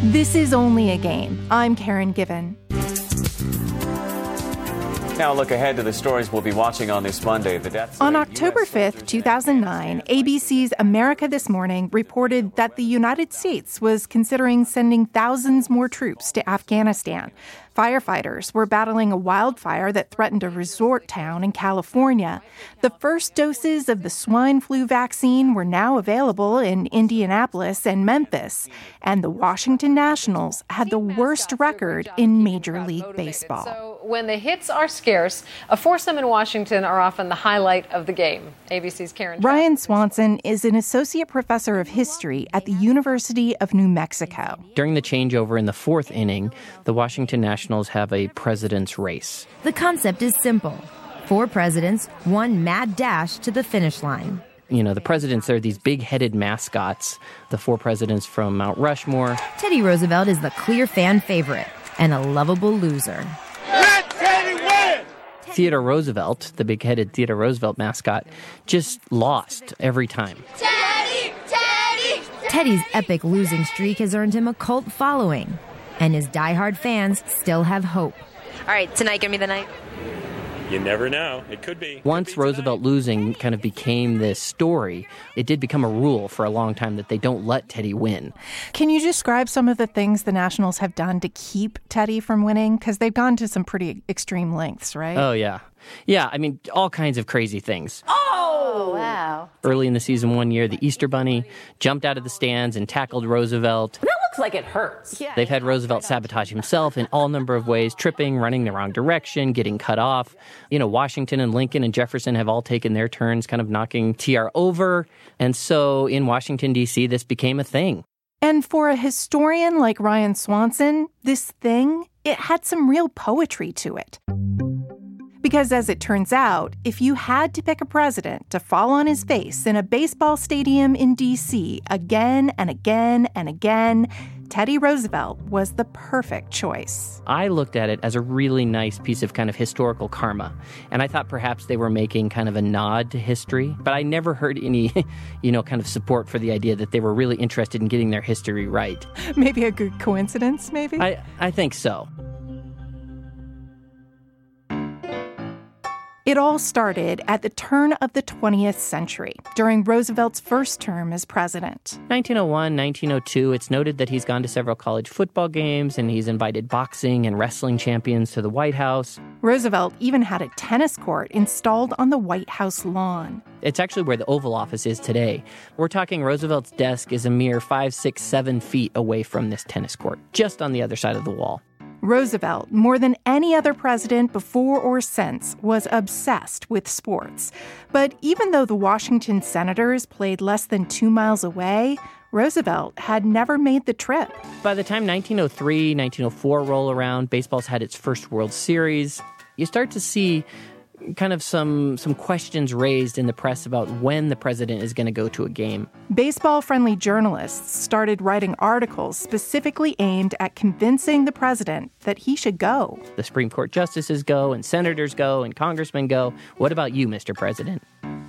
This is Only a Game. I'm Karen Given. Now look ahead to the stories we'll be watching on this Monday. The deaths on October 5th, 2009, ABC's America This Morning reported that the United States was considering sending thousands more troops to Afghanistan. Firefighters were battling a wildfire that threatened a resort town in California. The first doses of the swine flu vaccine were now available in Indianapolis and Memphis. And the Washington Nationals had the worst record in Major League Baseball. So when the hits are scarce, a foursome in Washington are often the highlight of the game. ABC's Karen. Ryan Swanson is an associate professor of history at the University of New Mexico. During the changeover in the fourth inning, the Washington Nationals have a president's race. The concept is simple. 4 presidents, one mad dash to the finish line. You know, the presidents, they're these big-headed mascots. The 4 presidents from Mount Rushmore. Teddy Roosevelt is the clear fan favorite and a lovable loser. Let Teddy win! Theodore Roosevelt, the big-headed Theodore Roosevelt mascot, just lost every time. Teddy! Teddy! Teddy's epic losing streak has earned him a cult following. And his diehard fans still have hope. All right, tonight, give me the night. You never know. It could be. Once Roosevelt losing kind of became this story, it did become a rule for a long time that they don't let Teddy win. Can you describe some of the things the Nationals have done to keep Teddy from winning? Because they've gone to some pretty extreme lengths, right? Oh, yeah. Yeah, I mean, all kinds of crazy things. Oh, wow. Early in the season one year, the Easter Bunny jumped out of the stands and tackled Roosevelt. That looks like it hurts. They've had Roosevelt sabotage himself in all number of ways, tripping, running the wrong direction, getting cut off. You know, Washington and Lincoln and Jefferson have all taken their turns kind of knocking TR over. And so in Washington, D.C., this became a thing. And for a historian like Ryan Swanson, this thing, it had some real poetry to it. Because as it turns out, if you had to pick a president to fall on his face in a baseball stadium in D.C. again and again and again, Teddy Roosevelt was the perfect choice. I looked at it as a really nice piece of kind of historical karma. And I thought perhaps they were making kind of a nod to history. But I never heard any, kind of support for the idea that they were really interested in getting their history right. Maybe a good coincidence, maybe? I think so. It all started at the turn of the 20th century, during Roosevelt's first term as president. 1901, 1902, it's noted that he's gone to several college football games and he's invited boxing and wrestling champions to the White House. Roosevelt even had a tennis court installed on the White House lawn. It's actually where the Oval Office is today. We're talking Roosevelt's desk is a mere 5, 6, 7 feet away from this tennis court, just on the other side of the wall. Roosevelt, more than any other president before or since, was obsessed with sports. But even though the Washington Senators played less than 2 miles away, Roosevelt had never made the trip. By the time 1903, 1904 roll around, baseball's had its first World Series. You start to see kind of some questions raised in the press about when the president is going to go to a game. Baseball-friendly journalists started writing articles specifically aimed at convincing the president that he should go. The Supreme Court justices go, and senators go, and congressmen go. What about you, Mr. President?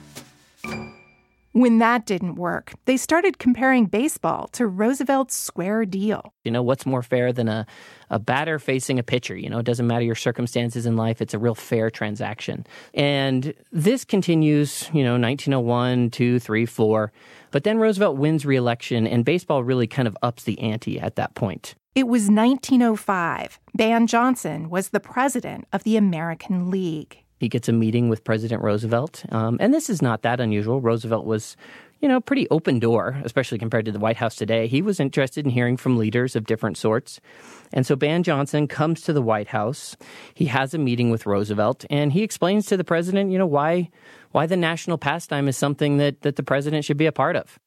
When that didn't work, they started comparing baseball to Roosevelt's square deal. You know, what's more fair than a batter facing a pitcher? You know, it doesn't matter your circumstances in life. It's a real fair transaction. And this continues, 1901, 2, 3, 4. But then Roosevelt wins re-election, and baseball really kind of ups the ante at that point. It was 1905. Ban Johnson was the president of the American League. He gets a meeting with President Roosevelt. And this is not that unusual. Roosevelt was, pretty open door, especially compared to the White House today. He was interested in hearing from leaders of different sorts. And so Ban Johnson comes to the White House. He has a meeting with Roosevelt, and he explains to the president, why the national pastime is something that the president should be a part of.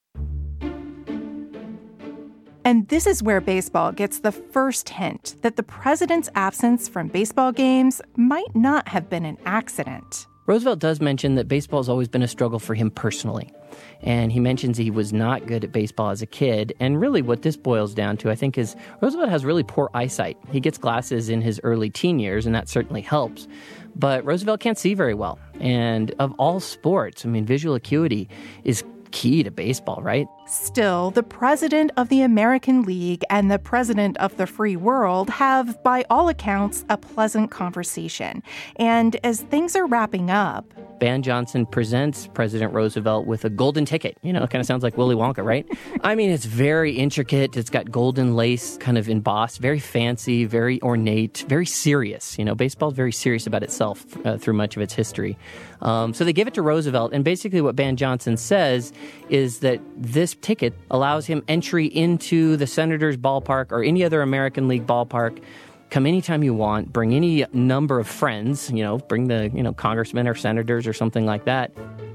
And this is where baseball gets the first hint that the president's absence from baseball games might not have been an accident. Roosevelt does mention that baseball has always been a struggle for him personally. And he mentions he was not good at baseball as a kid. And really what this boils down to, I think, is Roosevelt has really poor eyesight. He gets glasses in his early teen years, and that certainly helps. But Roosevelt can't see very well. And of all sports, visual acuity is key to baseball, right? Still, the president of the American League and the president of the free world have, by all accounts, a pleasant conversation. And as things are wrapping up, Ban Johnson presents President Roosevelt with a golden ticket. You know, it kind of sounds like Willy Wonka, right? I mean, it's very intricate. It's got golden lace kind of embossed, very fancy, very ornate, very serious. You know, baseball's very serious about itself through much of its history. So they give it to Roosevelt, and basically what Ban Johnson says is that this ticket allows him entry into the Senators' ballpark or any other American League ballpark. Come anytime you want, bring any number of friends, bring the, congressmen or senators or something like that.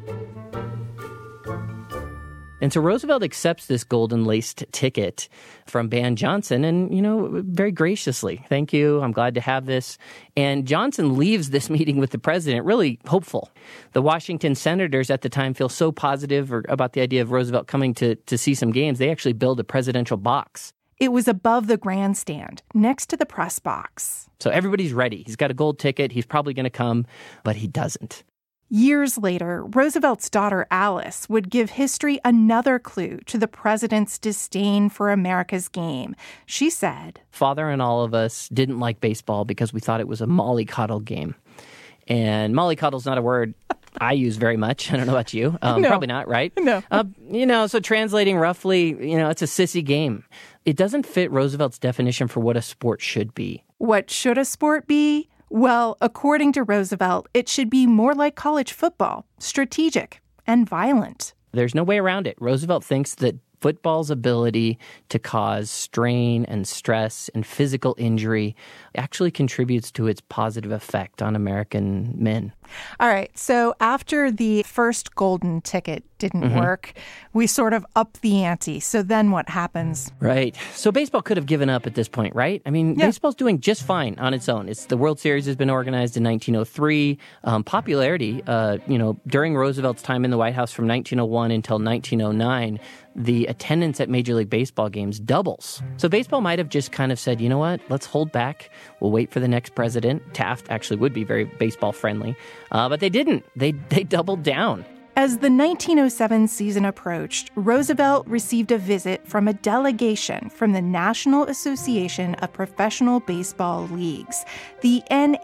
And so Roosevelt accepts this golden-laced ticket from Ban Johnson and, very graciously, thank you, I'm glad to have this. And Johnson leaves this meeting with the president really hopeful. The Washington Senators at the time feel so positive about the idea of Roosevelt coming to see some games, they actually build a presidential box. It was above the grandstand, next to the press box. So everybody's ready. He's got a gold ticket. He's probably going to come, but he doesn't. Years later, Roosevelt's daughter Alice would give history another clue to the president's disdain for America's game. She said, "Father and all of us didn't like baseball because we thought it was a mollycoddle game." And mollycoddle's not a word I use very much. I don't know about you. No. Probably not, right? No. So translating roughly, it's a sissy game. It doesn't fit Roosevelt's definition for what a sport should be. What should a sport be? Well, according to Roosevelt, it should be more like college football, strategic and violent. There's no way around it. Roosevelt thinks that football's ability to cause strain and stress and physical injury actually contributes to its positive effect on American men. All right, so after the first golden ticket didn't work, we sort of up the ante. So then what happens? Right. So baseball could have given up at this point, right? I mean, baseball's doing just fine on its own. The World Series has been organized in 1903. Popularity, during Roosevelt's time in the White House from 1901 until 1909, the attendance at Major League Baseball games doubles. So baseball might have just kind of said, you know what, let's hold back. We'll wait for the next president. Taft actually would be very baseball friendly. But they didn't. They doubled down. As the 1907 season approached, Roosevelt received a visit from a delegation from the National Association of Professional Baseball Leagues, the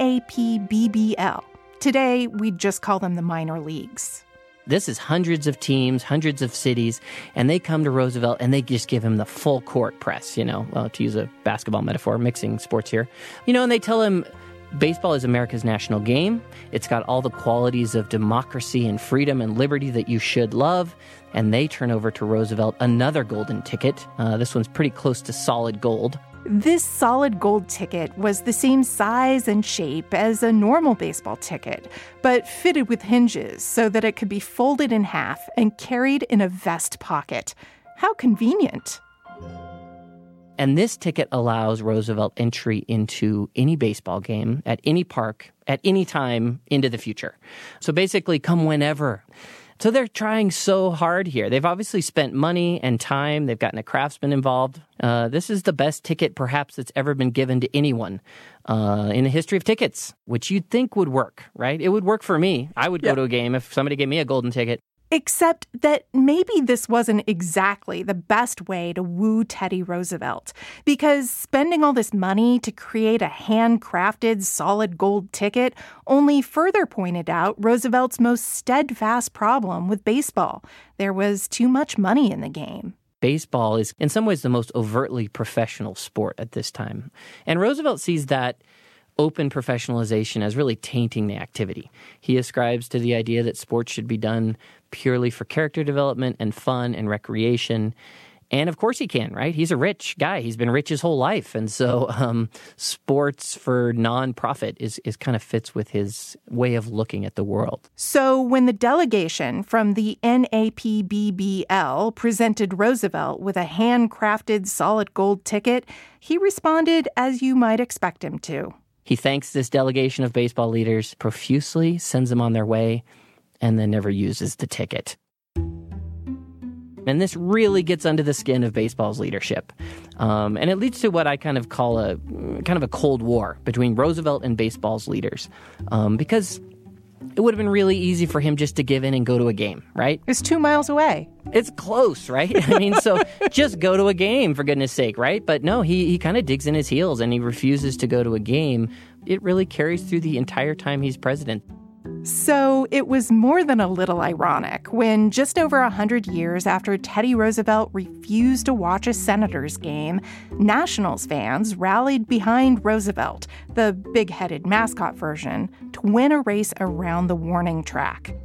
NAPBBL. Today, we just call them the minor leagues. This is hundreds of teams, hundreds of cities, and they come to Roosevelt and they just give him the full court press, to use a basketball metaphor, mixing sports here. And they tell him baseball is America's national game. It's got all the qualities of democracy and freedom and liberty that you should love. And they turn over to Roosevelt another golden ticket. This one's pretty close to solid gold. This solid gold ticket was the same size and shape as a normal baseball ticket, but fitted with hinges so that it could be folded in half and carried in a vest pocket. How convenient. And this ticket allows Roosevelt entry into any baseball game, at any park, at any time into the future. So basically, come whenever. So they're trying so hard here. They've obviously spent money and time. They've gotten a craftsman involved. This is the best ticket perhaps that's ever been given to anyone in the history of tickets, which you'd think would work, right? It would work for me. I would go to a game if somebody gave me a golden ticket. Except that maybe this wasn't exactly the best way to woo Teddy Roosevelt, because spending all this money to create a handcrafted solid gold ticket only further pointed out Roosevelt's most steadfast problem with baseball. There was too much money in the game. Baseball is in some ways the most overtly professional sport at this time. And Roosevelt sees that open professionalization as really tainting the activity. He ascribes to the idea that sports should be done purely for character development and fun and recreation. And of course he can, right? He's a rich guy. He's been rich his whole life. And so sports for nonprofit is kind of fits with his way of looking at the world. So when the delegation from the NAPBBL presented Roosevelt with a handcrafted solid gold ticket, he responded as you might expect him to. He thanks this delegation of baseball leaders profusely, sends them on their way, and then never uses the ticket. And this really gets under the skin of baseball's leadership. And it leads to what I kind of call a Cold War between Roosevelt and baseball's leaders. Because it would have been really easy for him just to give in and go to a game, right? It's 2 miles away. It's close, right? I mean, so just go to a game, for goodness sake, right? But no, he kind of digs in his heels and he refuses to go to a game. It really carries through the entire time he's president. So it was more than a little ironic when just over 100 years after Teddy Roosevelt refused to watch a Senators game, Nationals fans rallied behind Roosevelt, the big-headed mascot version, to win a race around the warning track.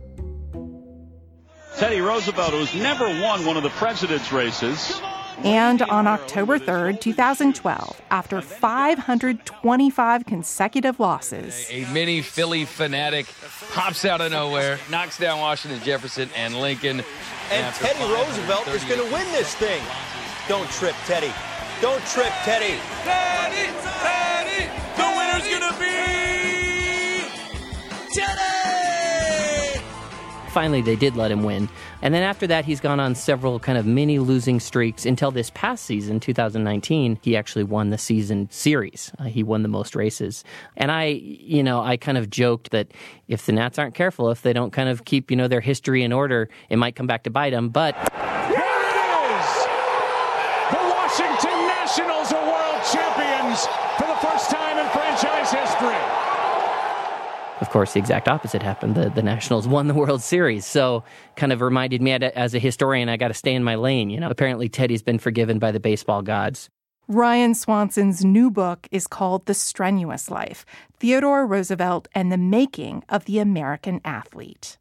Teddy Roosevelt, who's never won one of the president's races. And on October 3rd, 2012, after 525 consecutive losses, a mini Philly fanatic pops out of nowhere, knocks down Washington, Jefferson, and Lincoln. And Teddy Roosevelt is going to win this thing. Don't trip, Teddy. Don't trip, Teddy. Teddy, Teddy, the winner's going to be Teddy! Finally, they did let him win. And then after that, he's gone on several kind of mini losing streaks until this past season, 2019, he actually won the season series. He won the most races. And I kind of joked that if the Nats aren't careful, if they don't kind of keep, their history in order, it might come back to bite them. But here it is! The Washington Nationals are world champions for the first time in franchise history. Of course, the exact opposite happened. The Nationals won the World Series. So kind of reminded me as a historian, I got to stay in my lane. Apparently Teddy's been forgiven by the baseball gods. Ryan Swanson's new book is called The Strenuous Life, Theodore Roosevelt and the Making of the American Athlete.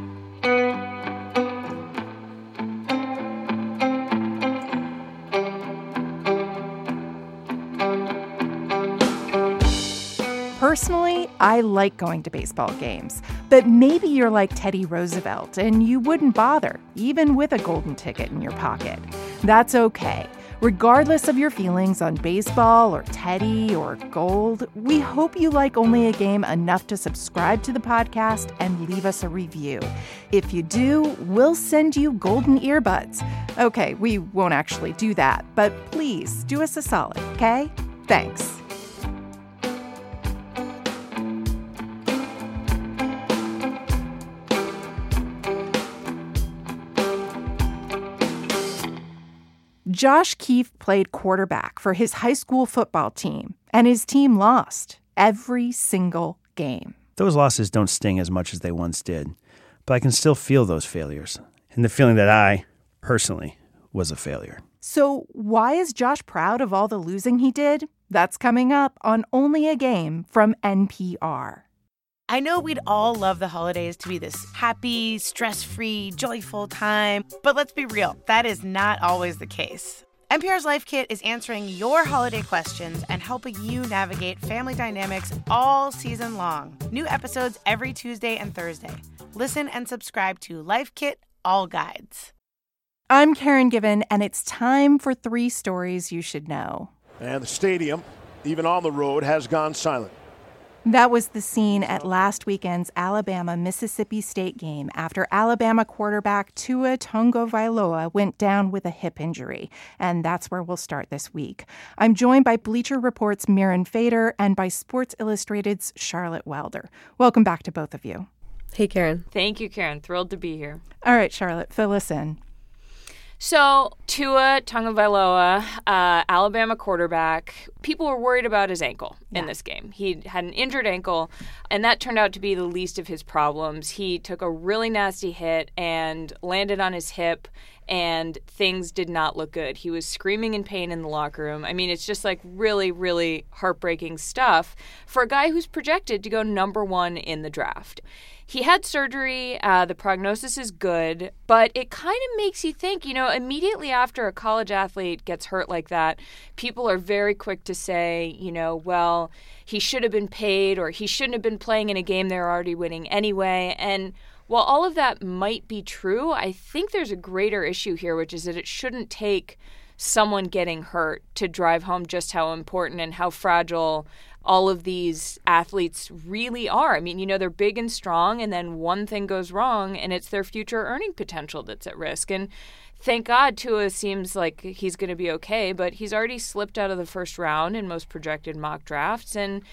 Personally, I like going to baseball games, but maybe you're like Teddy Roosevelt and you wouldn't bother, even with a golden ticket in your pocket. That's okay. Regardless of your feelings on baseball or Teddy or gold, we hope you like Only a Game enough to subscribe to the podcast and leave us a review. If you do, we'll send you golden earbuds. Okay, we won't actually do that, but please do us a solid, okay? Thanks. Josh Keefe played quarterback for his high school football team, and his team lost every single game. Those losses don't sting as much as they once did, but I can still feel those failures, and the feeling that I, personally, was a failure. So why is Josh proud of all the losing he did? That's coming up on Only a Game from NPR. I know we'd all love the holidays to be this happy, stress-free, joyful time, but let's be real, that is not always the case. NPR's Life Kit is answering your holiday questions and helping you navigate family dynamics all season long. New episodes every Tuesday and Thursday. Listen and subscribe to Life Kit All Guides. I'm Karen Given, and it's time for 3 stories you should know. And the stadium, even on the road, has gone silent. That was the scene at last weekend's Alabama-Mississippi State game after Alabama quarterback Tua Tagovailoa went down with a hip injury. And that's where we'll start this week. I'm joined by Bleacher Report's Mirin Fader and by Sports Illustrated's Charlotte Welder. Welcome back to both of you. Hey, Karen. Thank you, Karen. Thrilled to be here. All right, Charlotte, fill us in. So, Tua Tagovailoa, Alabama quarterback, people were worried about his ankle in this game. He had an injured ankle, and that turned out to be the least of his problems. He took a really nasty hit and landed on his hip, and things did not look good. He was screaming in pain in the locker room. I mean, it's just like really, really heartbreaking stuff for a guy who's projected to go number 1 in the draft. He had surgery, the prognosis is good, but it kind of makes you think, immediately after a college athlete gets hurt like that, people are very quick to say, well, he should have been paid or he shouldn't have been playing in a game they're already winning anyway. And while all of that might be true, I think there's a greater issue here, which is that it shouldn't take someone getting hurt to drive home just how important and how fragile all of these athletes really are. I mean, they're big and strong, and then one thing goes wrong, and it's their future earning potential that's at risk. And thank God Tua seems like he's going to be okay, but he's already slipped out of the first round in most projected mock drafts. And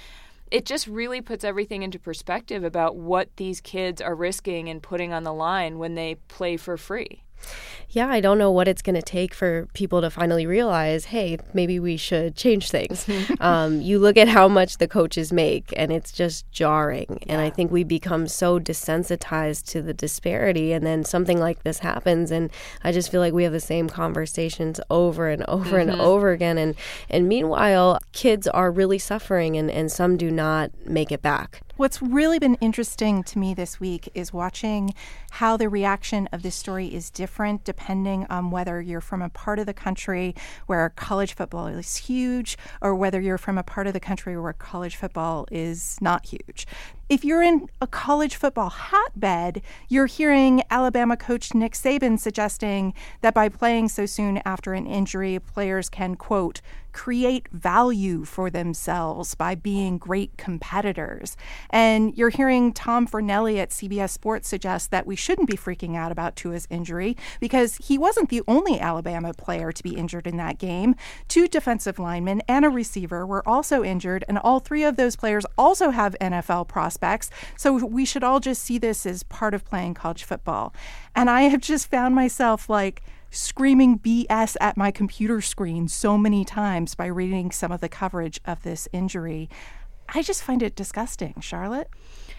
it just really puts everything into perspective about what these kids are risking and putting on the line when they play for free. Yeah, I don't know what it's going to take for people to finally realize, hey, maybe we should change things. You look at how much the coaches make, and it's just jarring. And I think we become so desensitized to the disparity, and then something like this happens, and I just feel like we have the same conversations over and over and over again. And meanwhile, kids are really suffering, and some do not make it back. What's really been interesting to me this week is watching how the reaction of this story is different depending on whether you're from a part of the country where college football is huge or whether you're from a part of the country where college football is not huge. If you're in a college football hotbed, you're hearing Alabama coach Nick Saban suggesting that by playing so soon after an injury, players can, quote, create value for themselves by being great competitors. And you're hearing Tom Fornelli at CBS Sports suggest that we shouldn't be freaking out about Tua's injury because he wasn't the only Alabama player to be injured in that game. 2 defensive linemen and a receiver were also injured, and all 3 of those players also have NFL prospects. So we should all just see this as part of playing college football. And I have just found myself screaming BS at my computer screen so many times by reading some of the coverage of this injury. I just find it disgusting. Charlotte?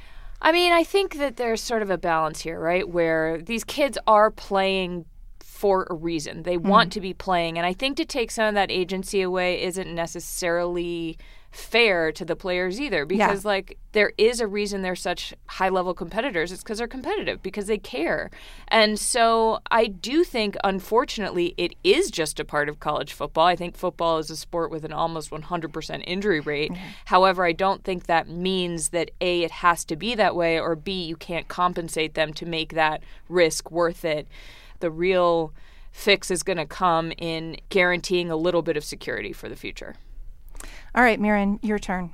I mean, I think that there's sort of a balance here, right, where these kids are playing for a reason. They want to be playing. And I think to take some of that agency away isn't necessarily fair to the players either, because there is a reason they're such high-level competitors. It's because they're competitive, because they care. And so I do think, unfortunately, it is just a part of college football. I think football is a sport with an almost 100% injury rate. However, I don't think that means that A, it has to be that way, or B, you can't compensate them to make that risk worth it. The real fix is going to come in guaranteeing a little bit of security for the future. All right, Miran, your turn.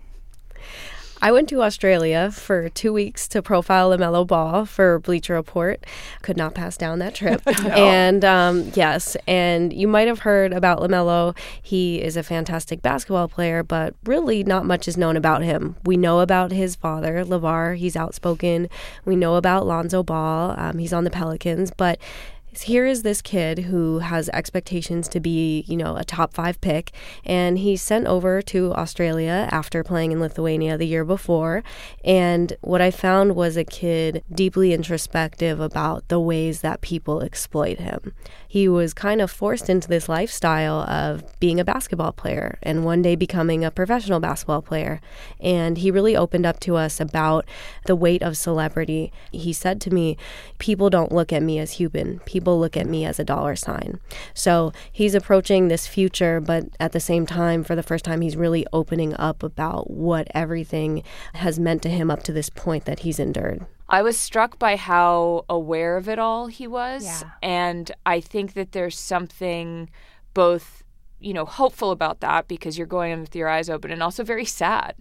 I went to Australia for 2 weeks to profile LaMelo Ball for Bleacher Report. Could not pass down that trip. And yes, and you might have heard about LaMelo. He is a fantastic basketball player, but really not much is known about him. We know about his father, LeVar. He's outspoken. We know about Lonzo Ball. He's on the Pelicans, but here is this kid who has expectations to be, a top 5 pick, and he's sent over to Australia after playing in Lithuania the year before. And what I found was a kid deeply introspective about the ways that people exploit him. He was kind of forced into this lifestyle of being a basketball player and one day becoming a professional basketball player. And he really opened up to us about the weight of celebrity. He said to me, people don't look at me as human. People look at me as a dollar sign. So he's approaching this future, but at the same time, for the first time, he's really opening up about what everything has meant to him up to this point that he's endured. I was struck by how aware of it all he was. And I think that there's something both hopeful about that, because you're going in with your eyes open, and also very sad.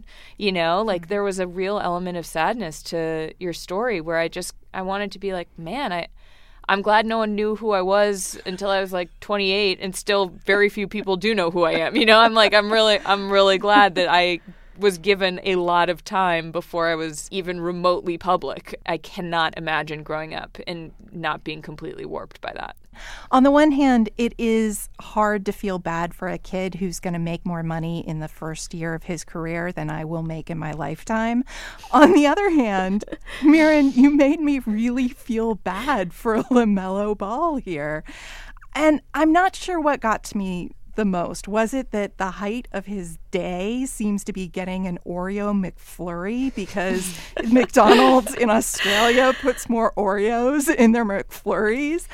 There was a real element of sadness to your story where I wanted to be like, man, I'm glad no one knew who I was until I was 28, and still very few people do know who I am. I'm really glad that I was given a lot of time before I was even remotely public. I cannot imagine growing up and not being completely warped by that. On the one hand, it is hard to feel bad for a kid who's going to make more money in the first year of his career than I will make in my lifetime. On the other hand, Miran, you made me really feel bad for LaMelo Ball here. And I'm not sure what got to me the most. Was it that the height of his day seems to be getting an Oreo McFlurry because McDonald's in Australia puts more Oreos in their McFlurries?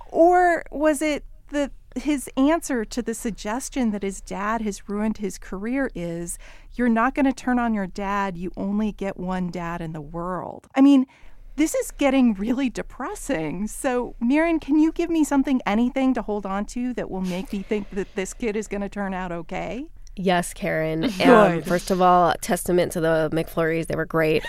Or was it that his answer to the suggestion that his dad has ruined his career is, you're not going to turn on your dad, you only get one dad in the world? I mean, this is getting really depressing. So, Miran, can you give me anything to hold on to that will make me think that this kid is going to turn out okay? Yes, Karen. First of all, testament to the McFlurries. They were great.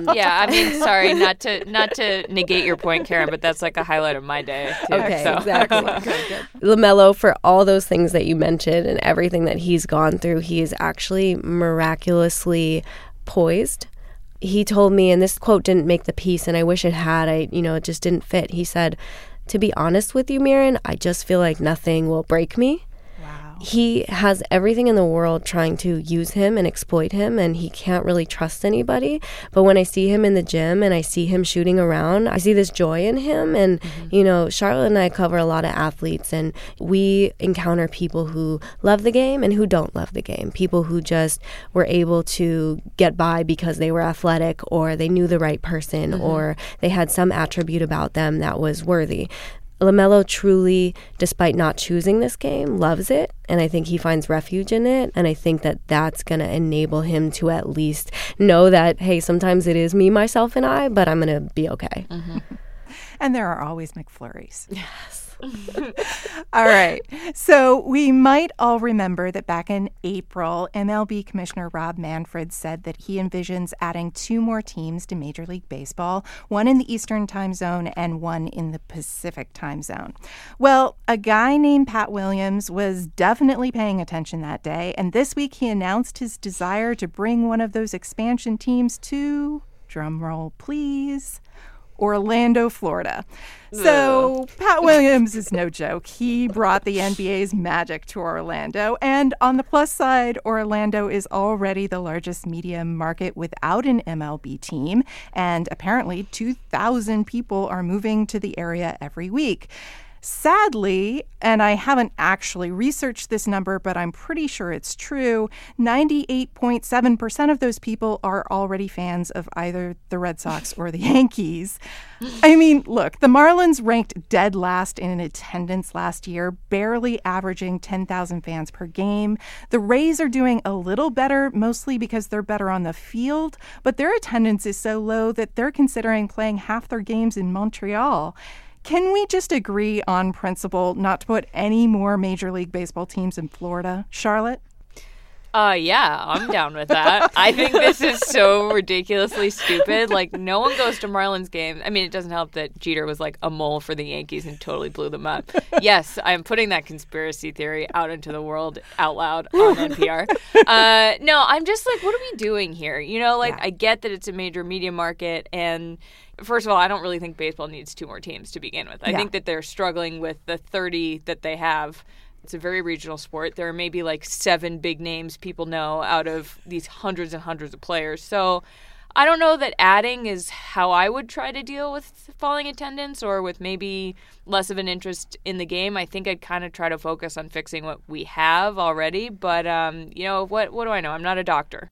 Sorry, not to negate your point, Karen, but that's a highlight of my day, too. Okay, exactly. Good. LaMelo, for all those things that you mentioned and everything that he's gone through, he is actually miraculously poised. He told me, and this quote didn't make the piece, and I wish it had, it just didn't fit. He said, "To be honest with you, Mirin, I just feel like nothing will break me." He has everything in the world trying to use him and exploit him, and he can't really trust anybody. But when I see him in the gym and I see him shooting around, I see this joy in him. And, Charlotte and I cover a lot of athletes, and we encounter people who love the game and who don't love the game. People who just were able to get by because they were athletic, or they knew the right person, or they had some attribute about them that was worthy. LaMelo truly, despite not choosing this game, loves it, and I think he finds refuge in it, and I think that that's going to enable him to at least know that, hey, sometimes it is me, myself, and I, but I'm going to be okay. And there are always McFlurries. Yes. All right. So we might all remember that back in April, MLB Commissioner Rob Manfred said that he envisions adding 2 more teams to Major League Baseball, one in the Eastern time zone and one in the Pacific time zone. Well, a guy named Pat Williams was definitely paying attention that day, and this week he announced his desire to bring one of those expansion teams to, drumroll please, Orlando, Florida. So Pat Williams is no joke. He brought the NBA's magic to Orlando. And on the plus side, Orlando is already the largest media market without an MLB team. And apparently 2,000 people are moving to the area every week. Sadly, and I haven't actually researched this number, but I'm pretty sure it's true, 98.7% of those people are already fans of either the Red Sox or the Yankees. I mean, look, the Marlins ranked dead last in attendance last year, barely averaging 10,000 fans per game. The Rays are doing a little better, mostly because they're better on the field, but their attendance is so low that they're considering playing half their games in Montreal. Can we just agree on principle not to put any more Major League Baseball teams in Florida? Charlotte? Yeah, I'm down with that. I think this is so ridiculously stupid. Like, no one goes to Marlins games. I mean, it doesn't help that Jeter was like a mole for the Yankees and totally blew them up. Yes, I'm putting that conspiracy theory out into the world out loud on NPR. No, I'm just like, what are we doing here? I get that it's a major media market, and first of all, I don't really think baseball needs 2 more teams to begin with. I think that they're struggling with the 30 that they have. It's a very regional sport. There are maybe like 7 big names people know out of these hundreds and hundreds of players. So I don't know that adding is how I would try to deal with falling attendance or with maybe less of an interest in the game. I think I'd kind of try to focus on fixing what we have already. But, what do I know? I'm not a doctor.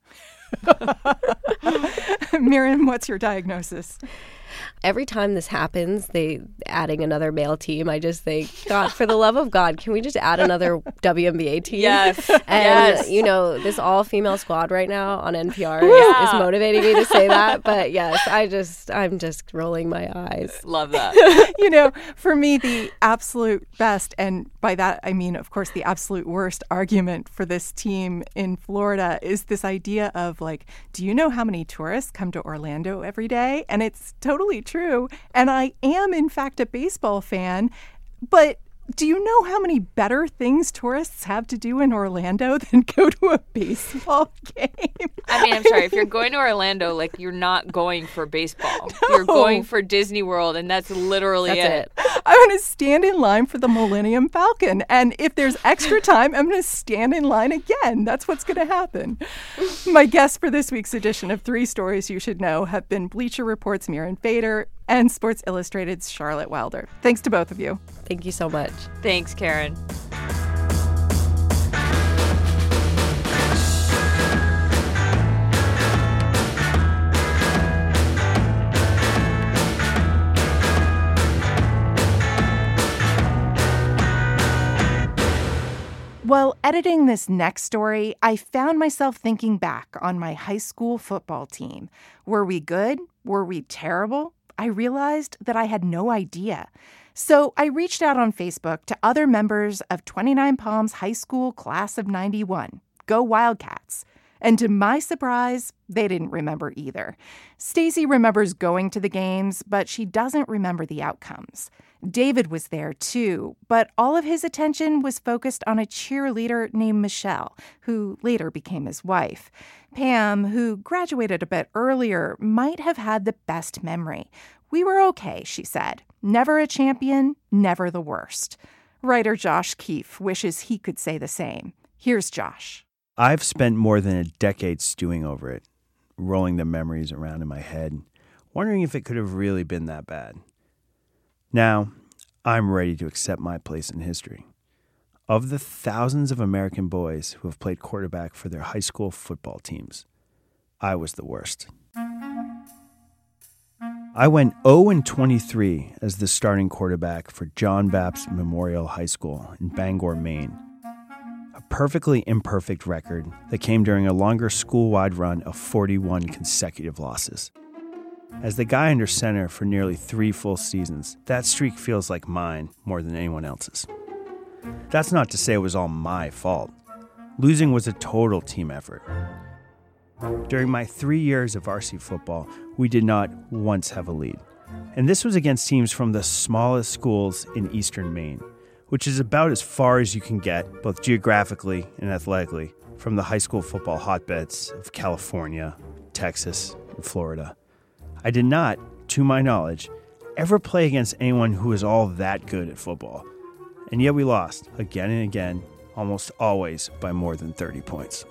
Miriam, what's your diagnosis? Every time this happens, they adding another male team, I just think, God, for the love of God, can we just add another WNBA team? Yes. And, this all-female squad right now on NPR is motivating me to say that. But, yes, I'm just rolling my eyes. Love that. For me, the absolute best, and by that I mean, of course, the absolute worst argument for this team in Florida is this idea of, like, do you know how many tourists come to Orlando every day? And it's totally true. And I am, in fact, a baseball fan. But do you know how many better things tourists have to do in Orlando than go to a baseball game? I mean, I'm sorry. If you're going to Orlando, you're not going for baseball. No. You're going for Disney World, and that's literally it. I'm going to stand in line for the Millennium Falcon. And if there's extra time, I'm going to stand in line again. That's what's going to happen. My guests for this week's edition of 3 Stories You Should Know have been Bleacher Report's Mirin Fader and Sports Illustrated's Charlotte Wilder. Thanks to both of you. Thank you so much. Thanks, Karen. While editing this next story, I found myself thinking back on my high school football team. Were we good? Were we terrible? I realized that I had no idea. So I reached out on Facebook to other members of 29 Palms High School class of 91. Go Wildcats. And to my surprise, they didn't remember either. Stacy remembers going to the games, but she doesn't remember the outcomes. David was there too, but all of his attention was focused on a cheerleader named Michelle, who later became his wife. Pam, who graduated a bit earlier, might have had the best memory. "We were okay," she said. "Never a champion, never the worst." Writer Josh Keefe wishes he could say the same. Here's Josh. I've spent more than a decade stewing over it, rolling the memories around in my head, wondering if it could have really been that bad. Now, I'm ready to accept my place in history. Of the thousands of American boys who have played quarterback for their high school football teams, I was the worst. I went 0-23 as the starting quarterback for John Baptist Memorial High School in Bangor, Maine. A perfectly imperfect record that came during a longer school-wide run of 41 consecutive losses. As the guy under center for nearly 3 full seasons, that streak feels like mine more than anyone else's. That's not to say it was all my fault. Losing was a total team effort. During my 3 years of varsity football, we did not once have a lead. And this was against teams from the smallest schools in eastern Maine, which is about as far as you can get, both geographically and athletically, from the high school football hotbeds of California, Texas, and Florida. I did not, to my knowledge, ever play against anyone who was all that good at football. And yet we lost, again and again, almost always by more than 30 points.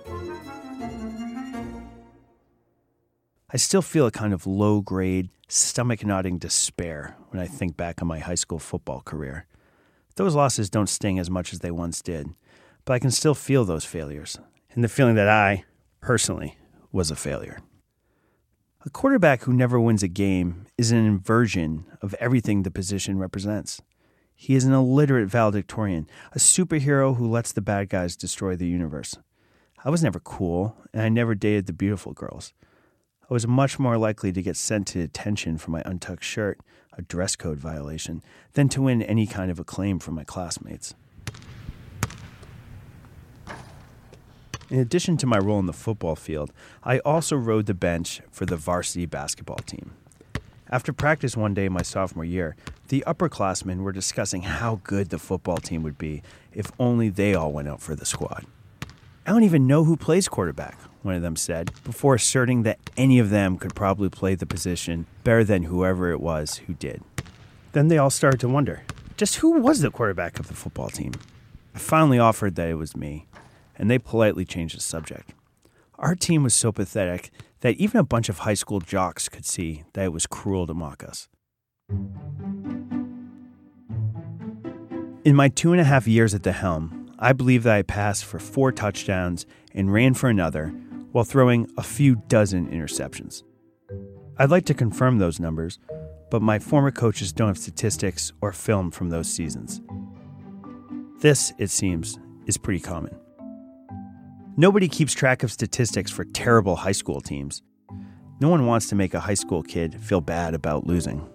I still feel a kind of low-grade, stomach-knotting despair when I think back on my high school football career. Those losses don't sting as much as they once did, but I can still feel those failures, and the feeling that I, personally, was a failure. A quarterback who never wins a game is an inversion of everything the position represents. He is an illiterate valedictorian, a superhero who lets the bad guys destroy the universe. I was never cool, and I never dated the beautiful girls. I was much more likely to get sent to detention for my untucked shirt, a dress code violation, than to win any kind of acclaim from my classmates. In addition to my role in the football field, I also rode the bench for the varsity basketball team. After practice one day my sophomore year, the upperclassmen were discussing how good the football team would be if only they all went out for the squad. "I don't even know who plays quarterback," one of them said, before asserting that any of them could probably play the position better than whoever it was who did. Then they all started to wonder, just who was the quarterback of the football team? I finally offered that it was me, and they politely changed the subject. Our team was so pathetic that even a bunch of high school jocks could see that it was cruel to mock us. In my 2.5 years at the helm, I believe that I passed for 4 touchdowns and ran for another while throwing a few dozen interceptions. I'd like to confirm those numbers, but my former coaches don't have statistics or film from those seasons. This, it seems, is pretty common. Nobody keeps track of statistics for terrible high school teams. No one wants to make a high school kid feel bad about losing.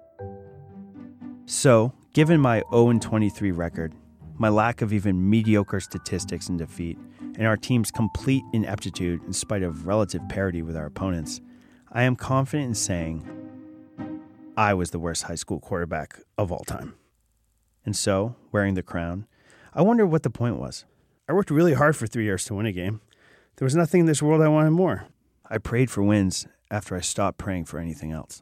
So, given my 0-23 record, my lack of even mediocre statistics in defeat, and our team's complete ineptitude in spite of relative parity with our opponents, I am confident in saying I was the worst high school quarterback of all time. And so, wearing the crown, I wonder what the point was. I worked really hard for 3 years to win a game. There was nothing in this world I wanted more. I prayed for wins after I stopped praying for anything else.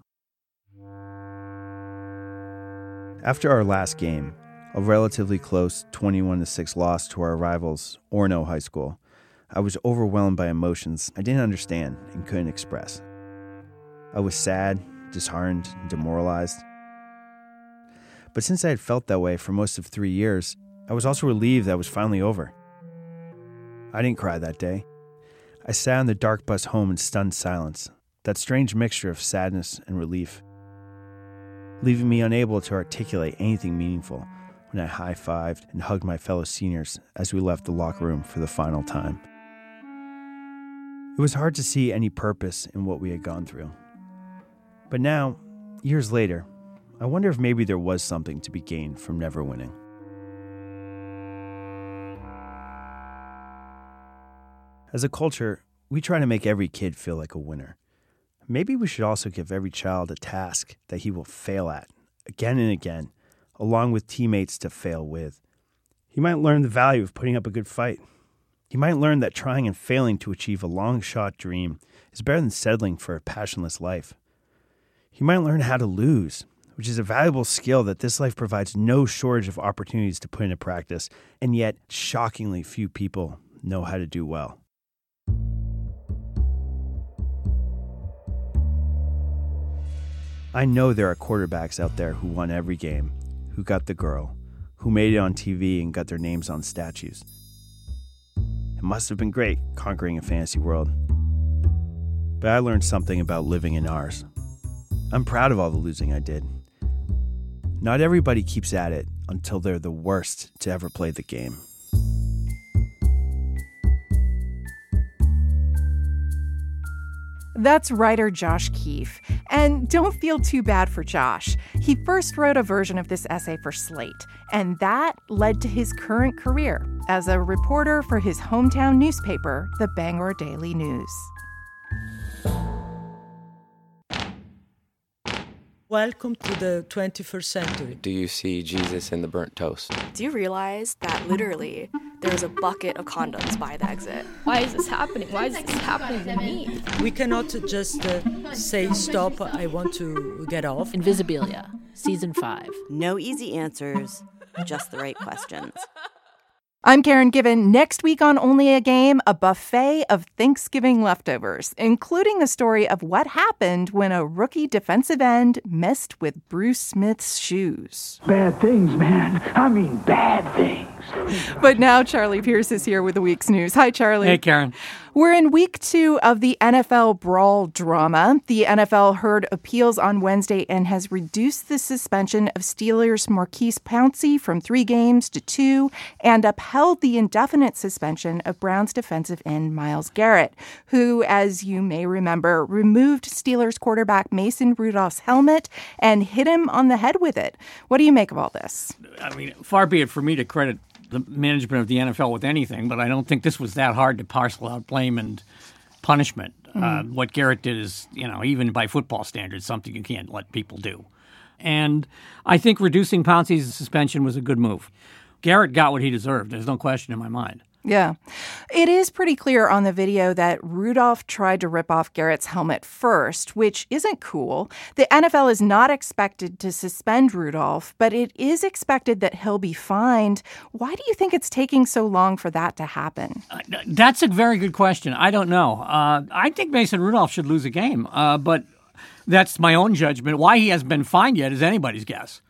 After our last game, a relatively close 21-6 loss to our rivals, Orono High School, I was overwhelmed by emotions I didn't understand and couldn't express. I was sad, disheartened, and demoralized. But since I had felt that way for most of 3 years, I was also relieved that it was finally over. I didn't cry that day. I sat on the dark bus home in stunned silence, that strange mixture of sadness and relief, leaving me unable to articulate anything meaningful when I high-fived and hugged my fellow seniors as we left the locker room for the final time. It was hard to see any purpose in what we had gone through. But now, years later, I wonder if maybe there was something to be gained from never winning. As a culture, we try to make every kid feel like a winner. Maybe we should also give every child a task that he will fail at, again and again, along with teammates to fail with. He might learn the value of putting up a good fight. He might learn that trying and failing to achieve a long-shot dream is better than settling for a passionless life. He might learn how to lose, which is a valuable skill that this life provides no shortage of opportunities to put into practice, and yet shockingly few people know how to do well. I know there are quarterbacks out there who won every game, who got the girl, who made it on TV and got their names on statues. It must have been great conquering a fantasy world. But I learned something about living in ours. I'm proud of all the losing I did. Not everybody keeps at it until they're the worst to ever play the game. That's writer Josh Keefe. And don't feel too bad for Josh. He first wrote a version of this essay for Slate, and that led to his current career as a reporter for his hometown newspaper, the Bangor Daily News. Welcome to the 21st century. Do you see Jesus in the burnt toast? Do you realize that literally there's a bucket of condoms by the exit? Why is this happening? Why is this happening to me? We cannot just say, stop, I want to get off. Invisibilia, Season 5. No easy answers, just the right questions. I'm Karen Given. Next week on Only a Game, a buffet of Thanksgiving leftovers, including a story of what happened when a rookie defensive end messed with Bruce Smith's shoes. Bad things, man. I mean bad things. But now Charlie Pierce is here with the week's news. Hi, Charlie. Hey, Karen. We're in week 2 of the NFL brawl drama. The NFL heard appeals on Wednesday and has reduced the suspension of Steelers' Maurkice Pouncey from 3 games to 2 and upheld the indefinite suspension of Browns defensive end Myles Garrett, who, as you may remember, removed Steelers quarterback Mason Rudolph's helmet and hit him on the head with it. What do you make of all this? I mean, far be it for me to credit the management of the NFL with anything, but I don't think this was that hard to parcel out blame and punishment. What Garrett did is, even by football standards, something you can't let people do. And I think reducing Pouncey's suspension was a good move. Garrett got what he deserved. There's no question in my mind. Yeah. It is pretty clear on the video that Rudolph tried to rip off Garrett's helmet first, which isn't cool. The NFL is not expected to suspend Rudolph, but it is expected that he'll be fined. Why do you think it's taking so long for that to happen? That's a very good question. I don't know. I think Mason Rudolph should lose a game, but that's my own judgment. Why he hasn't been fined yet is anybody's guess.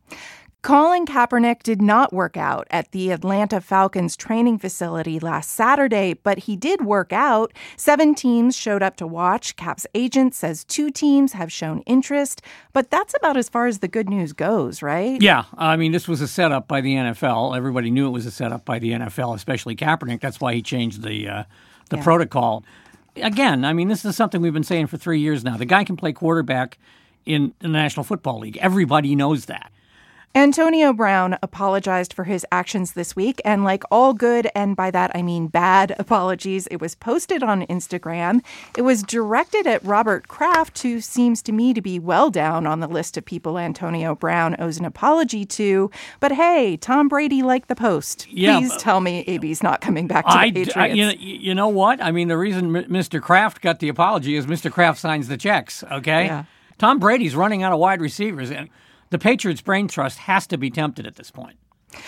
Colin Kaepernick did not work out at the Atlanta Falcons training facility last Saturday, but he did work out. 7 teams showed up to watch. Cap's agent says 2 teams have shown interest, but that's about as far as the good news goes, right? Yeah. I mean, this was a setup by the NFL. Everybody knew it was a setup by the NFL, especially Kaepernick. That's why he changed the protocol. Again, I mean, this is something we've been saying for 3 years now. The guy can play quarterback in the National Football League. Everybody knows that. Antonio Brown apologized for his actions this week, and like all good, and by that I mean bad, apologies, it was posted on Instagram. It was directed at Robert Kraft, who seems to me to be well down on the list of people Antonio Brown owes an apology to. But hey, Tom Brady liked the post. Yeah, please tell me AB's not coming back to the Patriots. You know what? I mean, the reason Mr. Kraft got the apology is Mr. Kraft signs the checks, okay? Yeah. Tom Brady's running out of wide receivers, and the Patriots' brain trust has to be tempted at this point.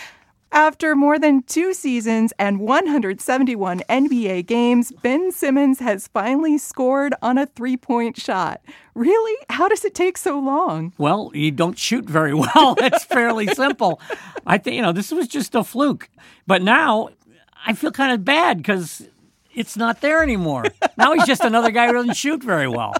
After more than 2 seasons and 171 NBA games, Ben Simmons has finally scored on a 3-point shot. Really? How does it take so long? Well, you don't shoot very well. It's fairly simple. I think, this was just a fluke. But now I feel kind of bad because it's not there anymore. Now he's just another guy who doesn't shoot very well.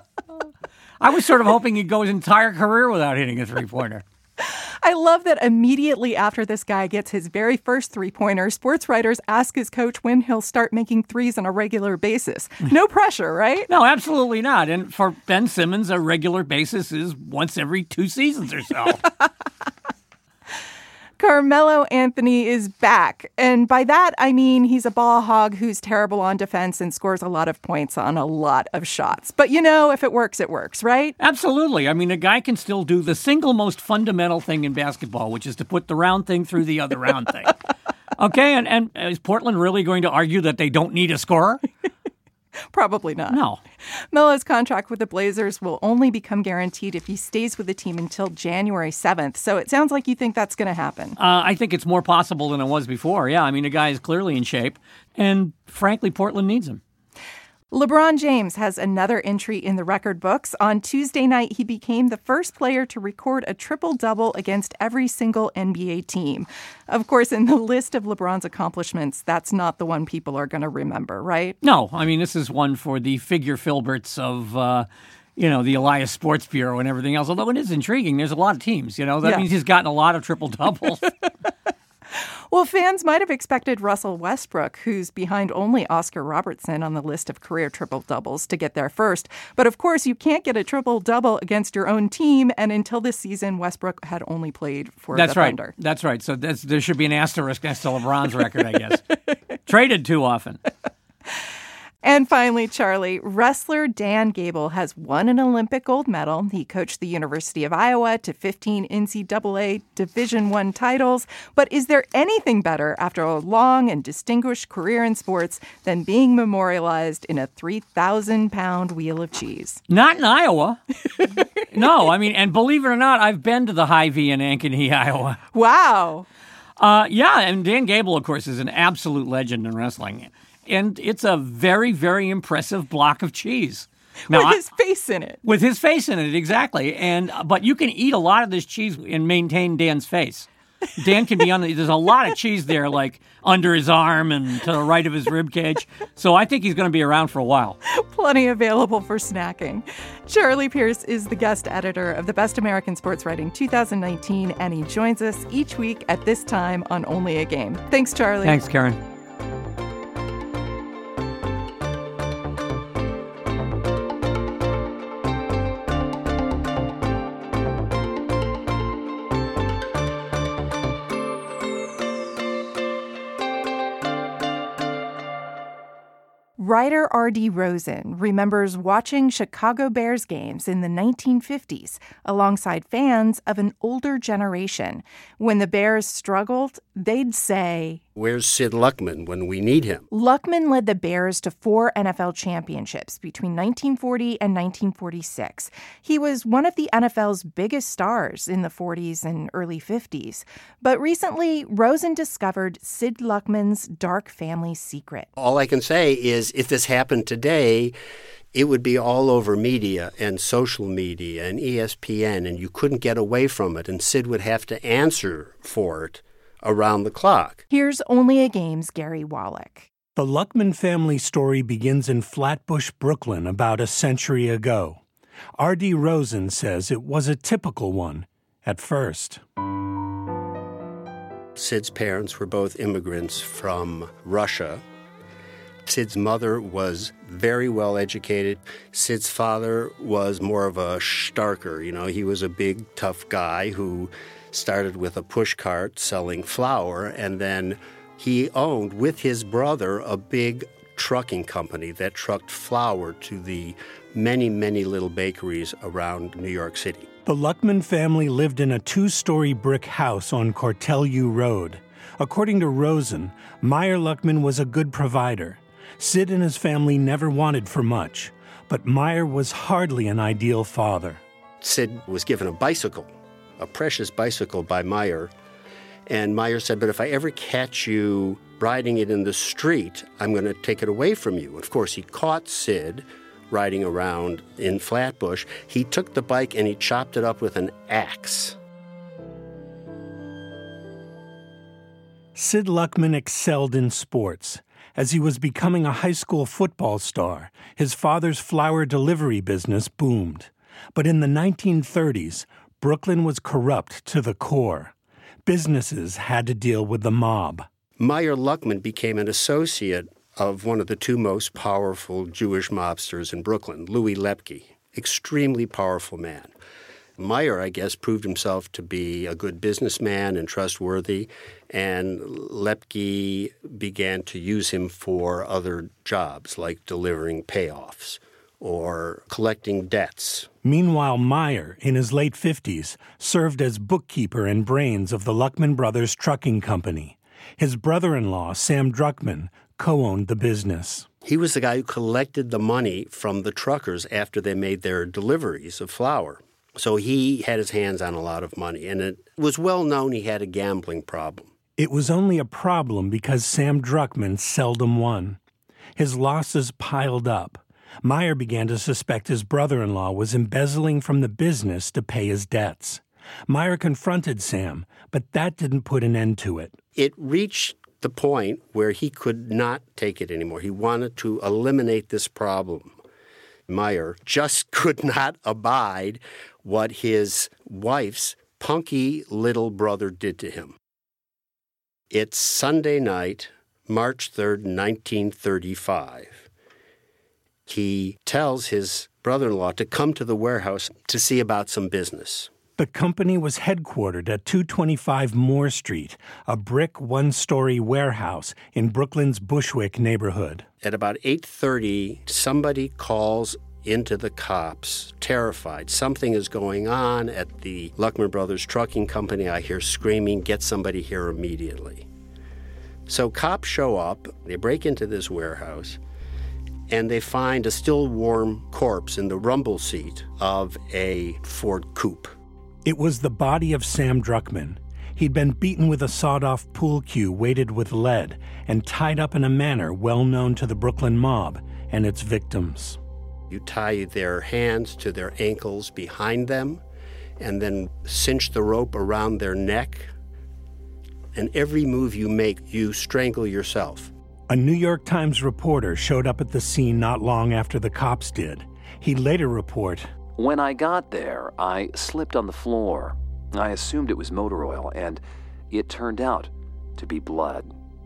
I was sort of hoping he'd go his entire career without hitting a 3-pointer. I love that immediately after this guy gets his very first 3-pointer, sports writers ask his coach when he'll start making threes on a regular basis. No pressure, right? No, absolutely not. And for Ben Simmons, a regular basis is once every 2 seasons or so. Carmelo Anthony is back. And by that, I mean he's a ball hog who's terrible on defense and scores a lot of points on a lot of shots. But if it works, right? Absolutely. I mean, a guy can still do the single most fundamental thing in basketball, which is to put the round thing through the other round thing. Okay, and is Portland really going to argue that they don't need a scorer? Probably not. No. Melo's contract with the Blazers will only become guaranteed if he stays with the team until January 7th. So it sounds like you think that's going to happen. I think it's more possible than it was before. Yeah, I mean, the guy is clearly in shape. And frankly, Portland needs him. LeBron James has another entry in the record books. On Tuesday night, he became the first player to record a triple-double against every single NBA team. Of course, in the list of LeBron's accomplishments, that's not the one people are going to remember, right? No, I mean, this is one for the figure Filberts of, the Elias Sports Bureau and everything else. Although it is intriguing, there's a lot of teams, That means he's gotten a lot of triple-doubles. Well, fans might have expected Russell Westbrook, who's behind only Oscar Robertson on the list of career triple-doubles, to get there first. But of course, you can't get a triple-double against your own team. And until this season, Westbrook had only played for the Thunder. That's right. So there should be an asterisk next to LeBron's record, I guess. Traded too often. And finally, Charlie, wrestler Dan Gable has won an Olympic gold medal. He coached the University of Iowa to 15 NCAA Division I titles. But is there anything better after a long and distinguished career in sports than being memorialized in a 3,000-pound wheel of cheese? Not in Iowa. No, I mean, and believe it or not, I've been to the Hy-Vee in Ankeny, Iowa. Wow. Yeah, and Dan Gable, of course, is an absolute legend in wrestling. And it's a very, very impressive block of cheese. Now, with his face in it. With his face in it, exactly. But you can eat a lot of this cheese and maintain Dan's face. Dan can be there's a lot of cheese there, like under his arm and to the right of his rib cage. So I think he's going to be around for a while. Plenty available for snacking. Charlie Pierce is the guest editor of the Best American Sports Writing 2019, and he joins us each week at this time on Only a Game. Thanks, Charlie. Thanks, Karen. Writer R.D. Rosen remembers watching Chicago Bears games in the 1950s alongside fans of an older generation. When the Bears struggled, they'd say, "Where's Sid Luckman when we need him?" Luckman led the Bears to 4 NFL championships between 1940 and 1946. He was one of the NFL's biggest stars in the 40s and early 50s. But recently, Rosen discovered Sid Luckman's dark family secret. All I can say is if this happened today, it would be all over media and social media and ESPN, and you couldn't get away from it, and Sid would have to answer for it around the clock. Here's Only a Game's Gary Wallach. The Luckman family story begins in Flatbush, Brooklyn, about a century ago. R.D. Rosen says it was a typical one at first. Sid's parents were both immigrants from Russia. Sid's mother was very well educated. Sid's father was more of a starker. He was a big, tough guy who started with a pushcart selling flour, and then he owned, with his brother, a big trucking company that trucked flour to the many, many little bakeries around New York City. The Luckman family lived in a 2-story brick house on Cortelyou Road. According to Rosen, Meyer Luckman was a good provider. Sid and his family never wanted for much, but Meyer was hardly an ideal father. Sid was given a bicycle, a precious bicycle by Meyer, and Meyer said, "But if I ever catch you riding it in the street, I'm going to take it away from you." Of course, he caught Sid riding around in Flatbush. He took the bike and he chopped it up with an axe. Sid Luckman excelled in sports. As he was becoming a high school football star, his father's flour delivery business boomed. But in the 1930s, Brooklyn was corrupt to the core. Businesses had to deal with the mob. Meyer Luckman became an associate of one of the 2 most powerful Jewish mobsters in Brooklyn, Louis Lepke. Extremely powerful man. Meyer, I guess, proved himself to be a good businessman and trustworthy, and Lepke began to use him for other jobs, like delivering payoffs or collecting debts. Meanwhile, Meyer, in his late 50s, served as bookkeeper and brains of the Luckman Brothers Trucking Company. His brother-in-law, Sam Druckman, co-owned the business. He was the guy who collected the money from the truckers after they made their deliveries of flour. So he had his hands on a lot of money, and it was well known he had a gambling problem. It was only a problem because Sam Druckman seldom won. His losses piled up. Meyer began to suspect his brother-in-law was embezzling from the business to pay his debts. Meyer confronted Sam, but that didn't put an end to it. It reached the point where he could not take it anymore. He wanted to eliminate this problem. Meyer just could not abide what his wife's punky little brother did to him. It's Sunday night, March 3rd, 1935. He tells his brother-in-law to come to the warehouse to see about some business. The company was headquartered at 225 Moore Street, a brick one-story warehouse in Brooklyn's Bushwick neighborhood. At about 8:30, somebody calls into the cops, terrified. Something is going on at the Luckman Brothers Trucking Company. I hear screaming, get somebody here immediately. So cops show up, they break into this warehouse, and they find a still warm corpse in the rumble seat of a Ford Coupe. It was the body of Sam Druckman. He'd been beaten with a sawed-off pool cue weighted with lead and tied up in a manner well known to the Brooklyn mob and its victims. You tie their hands to their ankles behind them and then cinch the rope around their neck. And every move you make, you strangle yourself. A New York Times reporter showed up at the scene not long after the cops did. He'd later report, "When I got there, I slipped on the floor. I assumed it was motor oil, and it turned out to be blood."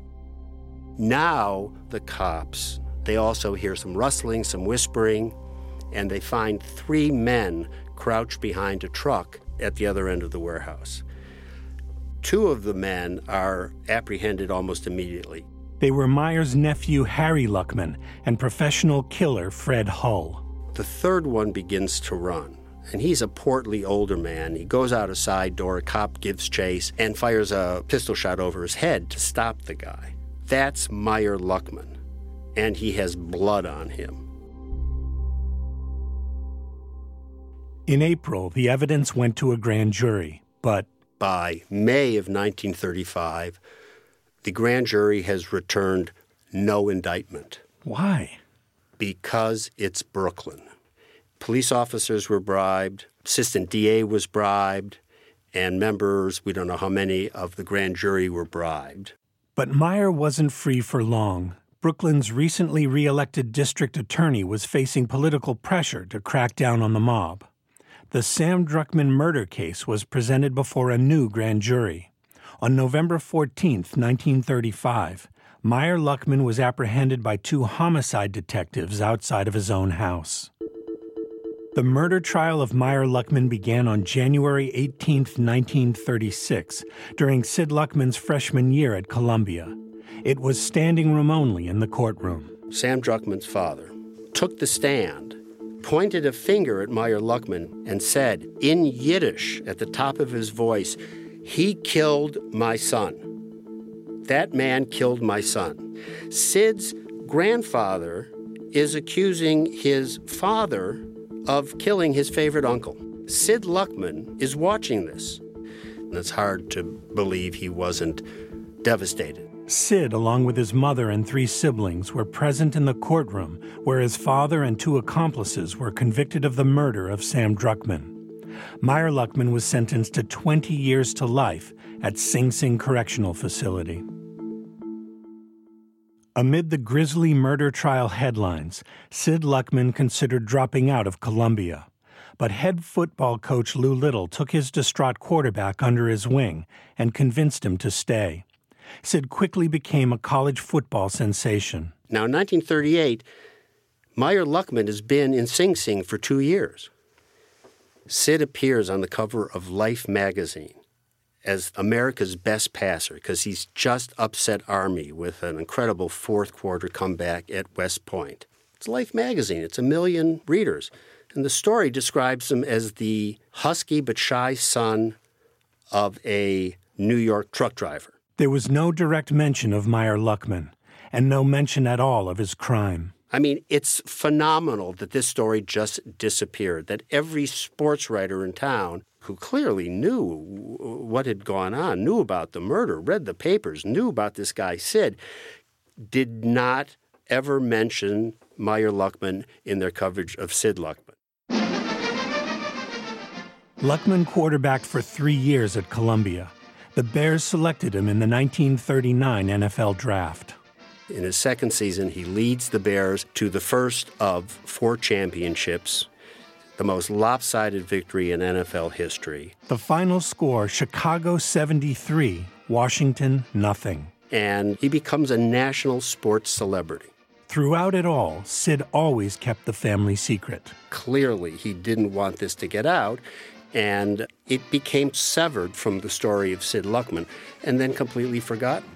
Now the cops, they also hear some rustling, some whispering, and they find 3 men crouched behind a truck at the other end of the warehouse. 2 of the men are apprehended almost immediately. They were Meyer's nephew, Harry Luckman, and professional killer, Fred Hull. The third one begins to run, and he's a portly older man. He goes out a side door, a cop gives chase, and fires a pistol shot over his head to stop the guy. That's Meyer Luckman, and he has blood on him. In April, the evidence went to a grand jury, but by May of 1935, the grand jury has returned no indictment. Why? Because it's Brooklyn. Police officers were bribed, assistant DA was bribed, and members, we don't know how many, of the grand jury were bribed. But Meyer wasn't free for long. Brooklyn's recently re-elected district attorney was facing political pressure to crack down on the mob. The Sam Druckman murder case was presented before a new grand jury. On November 14, 1935, Meyer Luckman was apprehended by 2 homicide detectives outside of his own house. The murder trial of Meyer Luckman began on January 18, 1936, during Sid Luckman's freshman year at Columbia. It was standing room only in the courtroom. Sam Druckman's father took the stand, pointed a finger at Meyer Luckman, and said, in Yiddish at the top of his voice, "He killed my son. That man killed my son." Sid's grandfather is accusing his father of killing his favorite uncle. Sid Luckman is watching this. And it's hard to believe he wasn't devastated. Sid, along with his mother and 3 siblings, were present in the courtroom where his father and 2 accomplices were convicted of the murder of Sam Druckman. Meyer Luckman was sentenced to 20 years to life at Sing Sing Correctional Facility. Amid the grisly murder trial headlines, Sid Luckman considered dropping out of Columbia. But head football coach Lou Little took his distraught quarterback under his wing and convinced him to stay. Sid quickly became a college football sensation. Now, in 1938, Meyer Luckman has been in Sing Sing for 2 years. Sid appears on the cover of Life magazine as America's best passer because he's just upset Army with an incredible fourth-quarter comeback at West Point. It's Life magazine. It's 1 million readers. And the story describes him as the husky but shy son of a New York truck driver. There was no direct mention of Meyer Luckman, and no mention at all of his crime. I mean, it's phenomenal that this story just disappeared, that every sports writer in town who clearly knew what had gone on, knew about the murder, read the papers, knew about this guy, Sid, did not ever mention Meyer Luckman in their coverage of Sid Luckman. Luckman quarterbacked for 3 years at Columbia. The Bears selected him in the 1939 NFL Draft. In his second season, he leads the Bears to the first of 4 championships, the most lopsided victory in NFL history. The final score, Chicago 73, Washington nothing. And he becomes a national sports celebrity. Throughout it all, Sid always kept the family secret. Clearly, he didn't want this to get out, and it became severed from the story of Sid Luckman and then completely forgotten.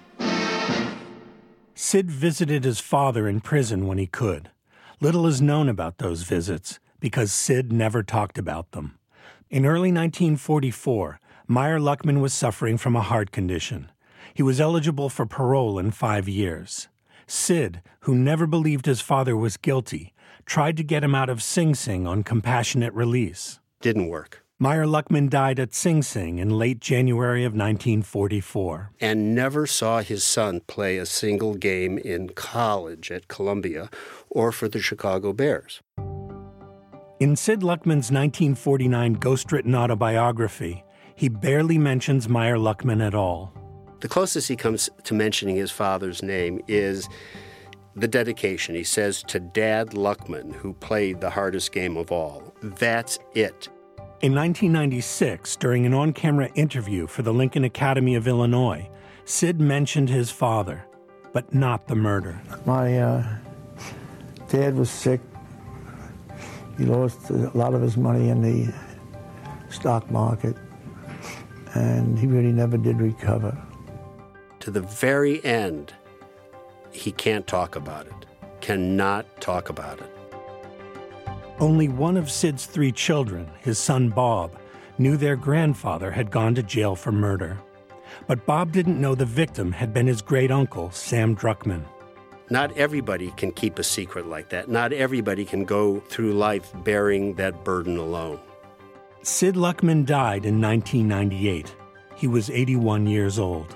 Sid visited his father in prison when he could. Little is known about those visits because Sid never talked about them. In early 1944, Meyer Luckman was suffering from a heart condition. He was eligible for parole in 5 years. Sid, who never believed his father was guilty, tried to get him out of Sing Sing on compassionate release. Didn't work. Meyer Luckman died at Sing Sing in late January of 1944. And never saw his son play a single game in college at Columbia or for the Chicago Bears. In Sid Luckman's 1949 ghostwritten autobiography, he barely mentions Meyer Luckman at all. The closest he comes to mentioning his father's name is the dedication. He says, "To Dad Luckman, who played the hardest game of all." That's it. In 1996, during an on-camera interview for the Lincoln Academy of Illinois, Sid mentioned his father, but not the murder. My dad was sick. He lost a lot of his money in the stock market, and he really never did recover. To the very end, he can't talk about it, cannot talk about it. Only one of Sid's 3 children, his son Bob, knew their grandfather had gone to jail for murder. But Bob didn't know the victim had been his great-uncle, Sam Druckman. Not everybody can keep a secret like that. Not everybody can go through life bearing that burden alone. Sid Luckman died in 1998. He was 81 years old.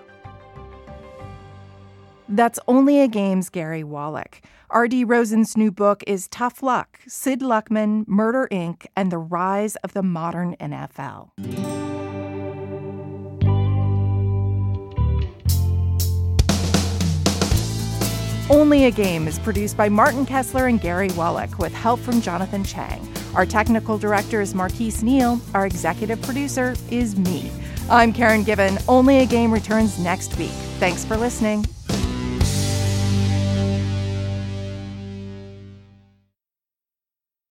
That's Only a Game's Gary Wallach. R.D. Rosen's new book is Tough Luck, Sid Luckman, Murder, Inc., and the Rise of the Modern NFL. Only a Game is produced by Martin Kessler and Gary Wallach with help from Jonathan Chang. Our technical director is Marquise Neal. Our executive producer is me. I'm Karen Gibbon. Only a Game returns next week. Thanks for listening.